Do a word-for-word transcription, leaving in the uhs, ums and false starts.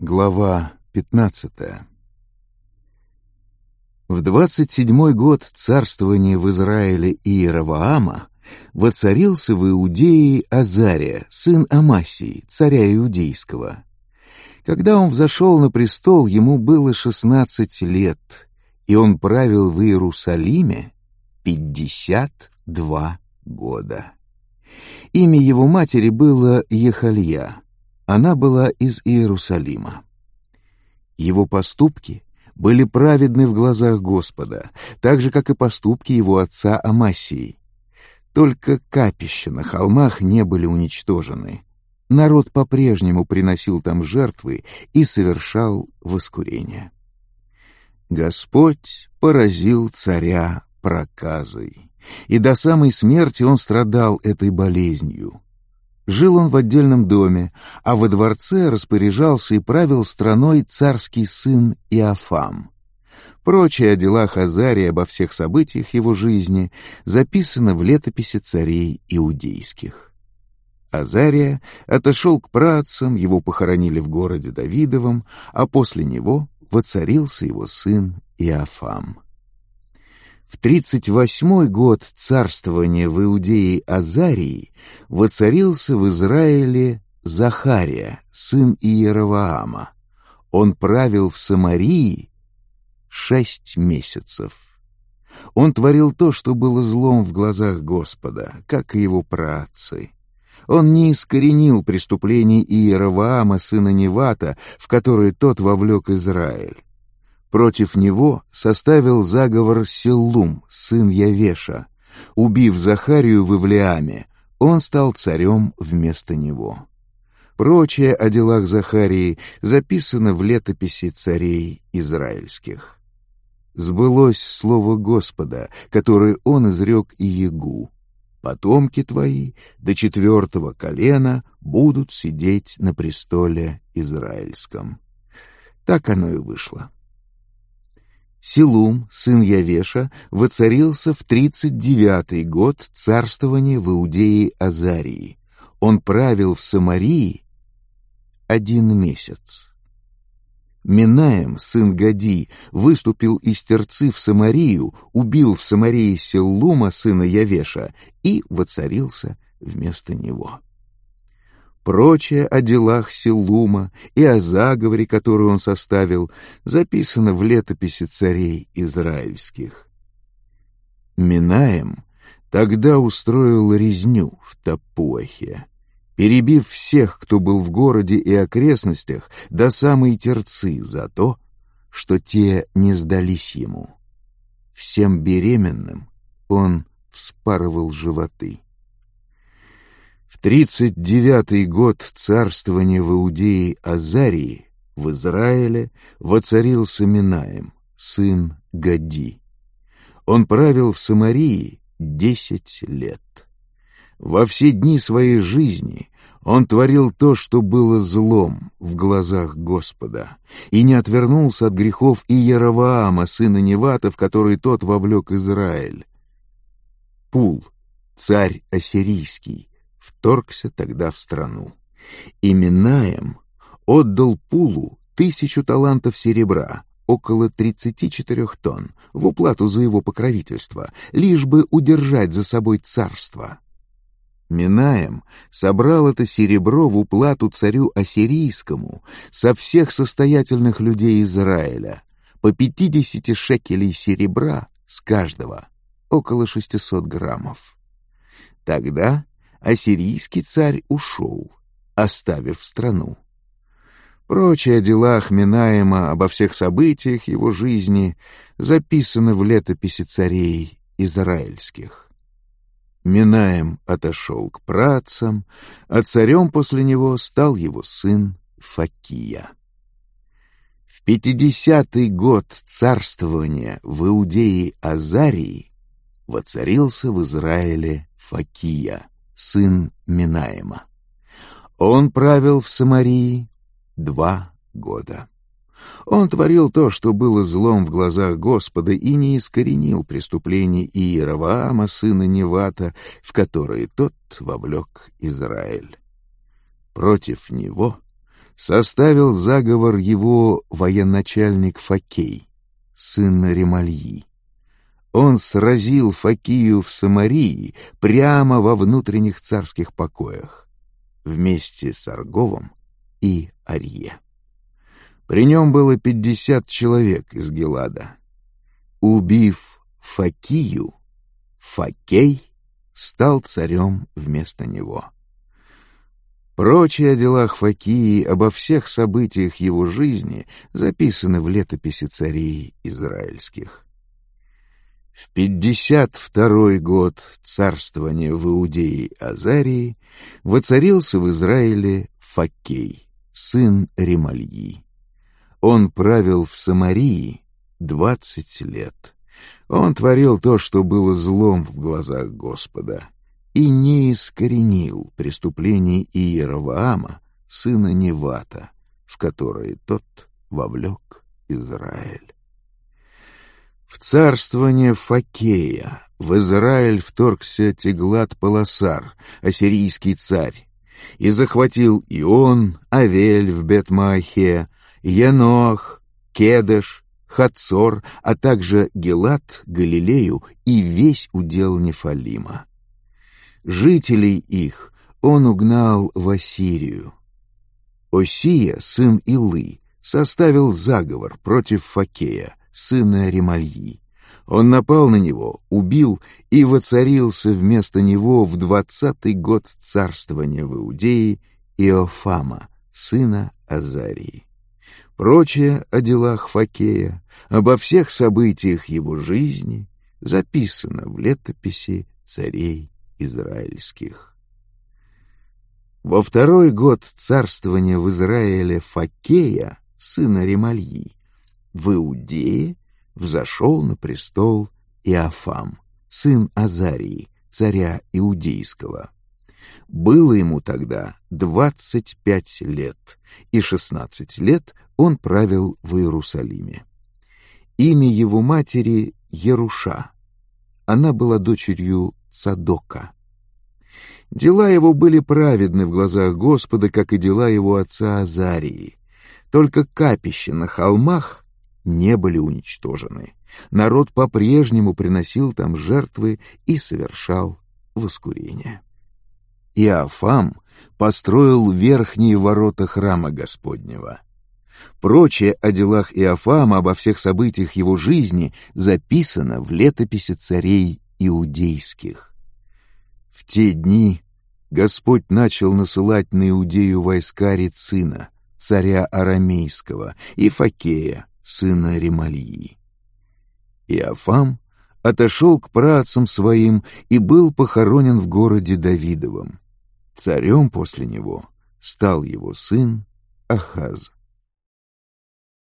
Глава пятнадцатая. В двадцать седьмой год царствования в Израиле Иеровоама воцарился в Иудее Азария, сын Амасии, царя Иудейского. Когда он взошел на престол, ему было шестнадцать лет, и он правил в Иерусалиме пятьдесят два года. Имя его матери было Ехалья. Она была из Иерусалима. Его поступки были праведны в глазах Господа, так же, как и поступки его отца Амасии. Только капища на холмах не были уничтожены. Народ по-прежнему приносил там жертвы и совершал воскурение. Господь поразил царя проказой, и до самой смерти он страдал этой болезнью. Жил он в отдельном доме, а во дворце распоряжался и правил страной царский сын Иофам. Прочее о делах Азарии, обо всех событиях его жизни записано в летописи царей иудейских. Азария отошел к праотцам, его похоронили в городе Давидовом, а после него воцарился его сын Иофам. В тридцать восьмой год царствования в Иудее Азарии воцарился в Израиле Захария, сын Иеровоама. Он правил в Самарии шесть месяцев. Он творил то, что было злом в глазах Господа, как и его праотцы. Он не искоренил преступлений Иеровоама, сына Невата, в которые тот вовлек Израиль. Против него составил заговор Силлум, сын Явеша. Убив Захарию в Ивлеаме, он стал царем вместо него. Прочее о делах Захарии записано в летописи царей израильских. Сбылось слово Господа, которое он изрек Иегу: «Потомки твои до четвертого колена будут сидеть на престоле израильском». Так оно и вышло. Силлум, сын Явеша, воцарился в тридцать девятый год царствования в Иудее Азарии. Он правил в Самарии один месяц. Минаем, сын Гади, выступил из Терцы в Самарию, убил в Самарии Силлума, сына Явеша, и воцарился вместо него. Прочее о делах Силлума и о заговоре, который он составил, записано в летописи царей израильских. Минаем тогда устроил резню в Тапуахе, перебив всех, кто был в городе и окрестностях, до самой Терцы, за то, что те не сдались ему. Всем беременным он вспарывал животы. В тридцать девятый год царствования в Иудее Азарии в Израиле воцарился Минаем, сын Гади. Он правил в Самарии десять лет. Во все дни своей жизни он творил то, что было злом в глазах Господа, и не отвернулся от грехов Иеровоама, сына Невата, в который тот вовлек Израиль. Пул, царь ассирийский, вторгся тогда в страну. И Минаем отдал Пулу тысячу талантов серебра, около тридцати четырёх тонн, в уплату за его покровительство, лишь бы удержать за собой царство. Минаем собрал это серебро в уплату царю ассирийскому со всех состоятельных людей Израиля, по пятидесяти шекелей серебра с каждого, около шестисот граммов. Тогда ассирийский царь ушел, оставив страну. Прочее о делах Минаема, обо всех событиях его жизни записано в летописи царей израильских. Минаем отошел к праотцам, а царем после него стал его сын Факия. В пятидесятый год царствования в Иудее Азарии воцарился в Израиле Факия, сын Минаема. Он правил в Самарии два года. Он творил то, что было злом в глазах Господа, и не искоренил преступлений Иеровоама, сына Невата, в которые тот вовлек Израиль. Против него составил заговор его военачальник Фокей, сын Ремальи. Он сразил Фокию в Самарии прямо во внутренних царских покоях, вместе с Арговом и Арье. При нем было пятьдесят человек из Гилада. Убив Фокию, Фокей стал царем вместо него. Прочие о делах Фокии, обо всех событиях его жизни записаны в летописи царей израильских. В пятьдесят второй год царствования в Иудее Азарии воцарился в Израиле Фокей, сын Ремальи. Он правил в Самарии двадцать лет. Он творил то, что было злом в глазах Господа, и не искоренил преступлений Иеровоама, сына Невата, в которые тот вовлек Израиль. В царствование Фокея в Израиль вторгся Тиглат-Пилесар, ассирийский царь, и захватил Ион, Авель в Бет-Маахе, Яноах, Кедеш, Хацор, а также Гилад, Галилею и весь удел Нефалима. Жителей их он угнал в Ассирию. Осия, сын Илы, составил заговор против Фокея, сына Ремальи. Он напал на него, убил и воцарился вместо него в двадцатый год царствования в Иудее Иофама, сына Азарии. Прочее о делах Фокея, обо всех событиях его жизни записано в летописи царей израильских. Во второй год царствования в Израиле Фокея, сына Ремальи, в Иудее взошел на престол Иофам, сын Азарии, царя Иудейского. Было ему тогда двадцать пять лет, и шестнадцать лет он правил в Иерусалиме. Имя его матери Еруша. Она была дочерью Цадока. Дела его были праведны в глазах Господа, как и дела его отца Азарии. Только капища на холмах не были уничтожены. Народ по-прежнему приносил там жертвы и совершал воскурение. Иофам построил верхние ворота храма Господнего. Прочее о делах Иофама, обо всех событиях его жизни записано в летописи царей иудейских. В те дни Господь начал насылать на Иудею войска Рецина, царя Арамейского, и Фокея, сына Ремальи. Иофам отошел к праотцам своим и был похоронен в городе Давидовом. Царем после него стал его сын Ахаз.